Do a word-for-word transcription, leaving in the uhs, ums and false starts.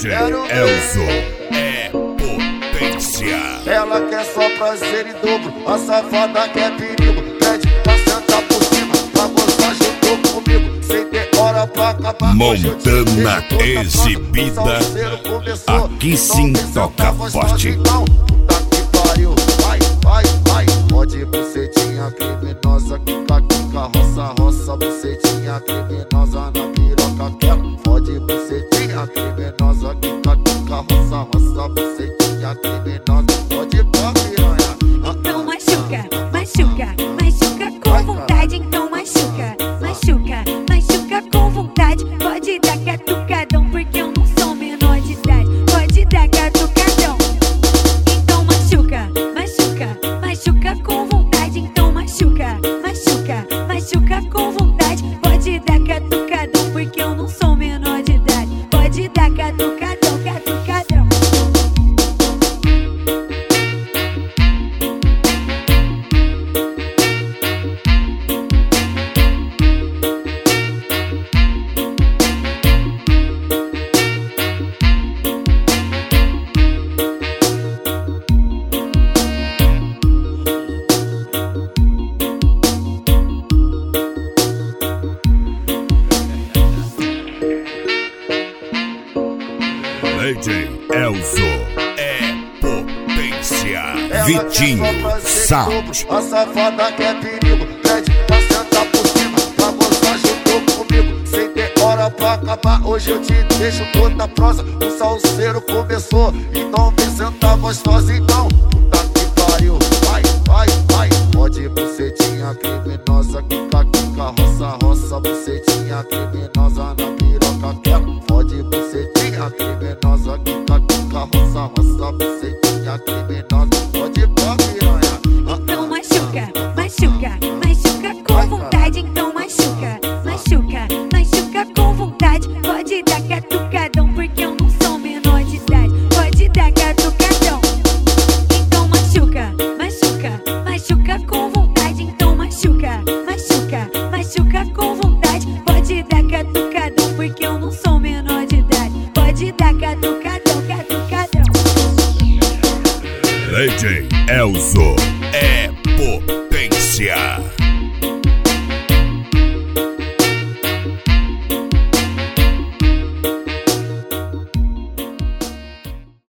D J Elzo é potência. Ela quer só prazer em dobro, a safada quer perigo. Pede pra sentar por cima, pra gozar junto comigo. Sem ter hora pra acabar. Montana exibida, aqui sim toca forte. Puta que pariu, vai, vai, vai. Pode bucetinha criminosa, quica, quica, roça, roça. Bucetinha criminosa na piroca, quero. Pode bucetinha criminosa, quica, quica, roça, roça. Bucetinha criminosa, pode pra piranha. Então machuca, machuca, machuca com vontade. Então machuca, machuca, machuca com vontade. Pode dar catucadão, porque eu não sou menor de idade. Pode dar catucadão. Então machuca, machuca, machuca com vontade. Então machuca, machuca, machuca com vontade. Pode dar catucadão, porque eu não sou menor de idade. Pode dar catucadão, catucadão. D J Elzo é potência. Ela Vitinho quer só prazer em Sound. dobro, a safada quer perigo. Pede pra sentar por cima, pra gozar junto comigo. Sem ter hora pra acabar, hoje eu te deixo toda prosa. O salseiro começou, então vem sentar gostosa. Então, puta que pariu, vai, vai, vai. Pode bucetinha criminosa, quica, quica, roça, roça. Bucetinha criminosa na piroca, quero. Pode bucetinha criminosa, quica, quica, roça, roça. Bucetinha criminosa, pode pra piranha. Então machuca, machuca, machuca com vontade. Então machuca, machuca, machuca com vontade. Pode dar catucadão, porque eu não sou menor de idade. Pode dar catucadão. Então machuca, machuca, machuca com vontade. Então machuca, machuca, machuca com vontade. Pode dar catucadão, porque eu não sou menor de idade. Pode dar catucadão, catucadão. D J Elzo é potência.